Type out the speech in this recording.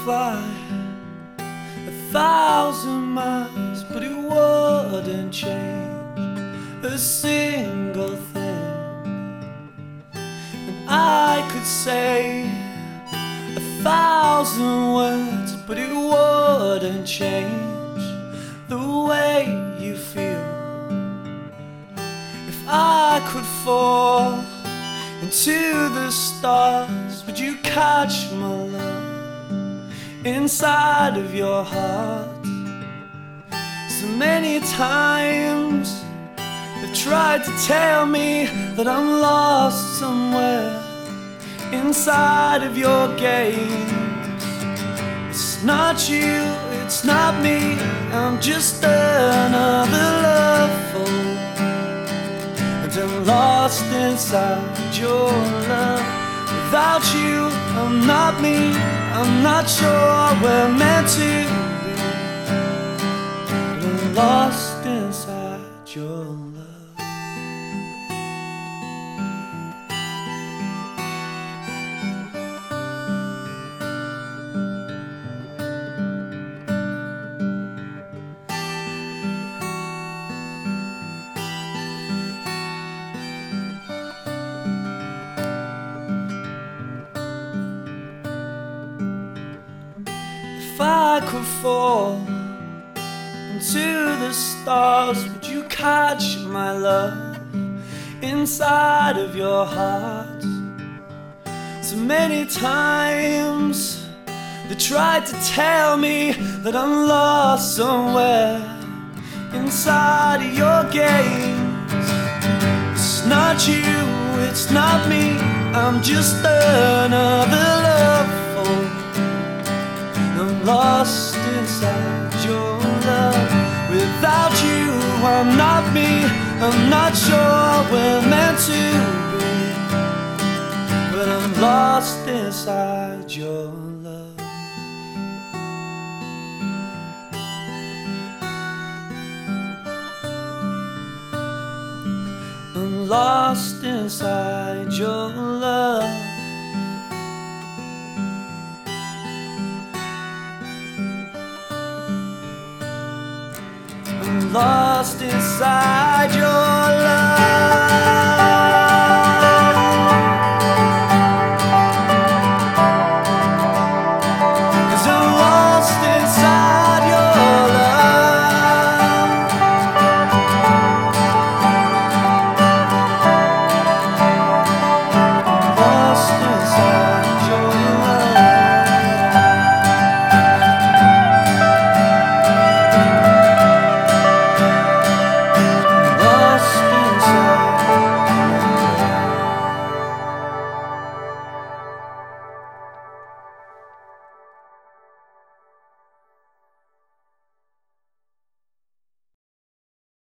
fly 1,000 miles, but it wouldn't change a single thing. And I could say 1,000 words, but it wouldn't change the way you feel. If I could fall into the stars, would you catch my love inside of your heart? So many times they've tried to tell me that I'm lost somewhere inside of your games. It's not you, it's not me, I'm just another loveful, and I'm lost inside your love. Without you, I'm not me, I'm not sure we're meant to be, but I'm lost inside your love. If I could fall into the stars, would you catch my love inside of your heart? So many times they tried to tell me that I'm lost somewhere inside of your games. It's not you, it's not me, I'm just another loveful. I'm lost inside your love. Without you, I'm not me, I'm not sure we're meant to be, but I'm lost inside your love. I'm lost inside your love. I'm lost inside your love.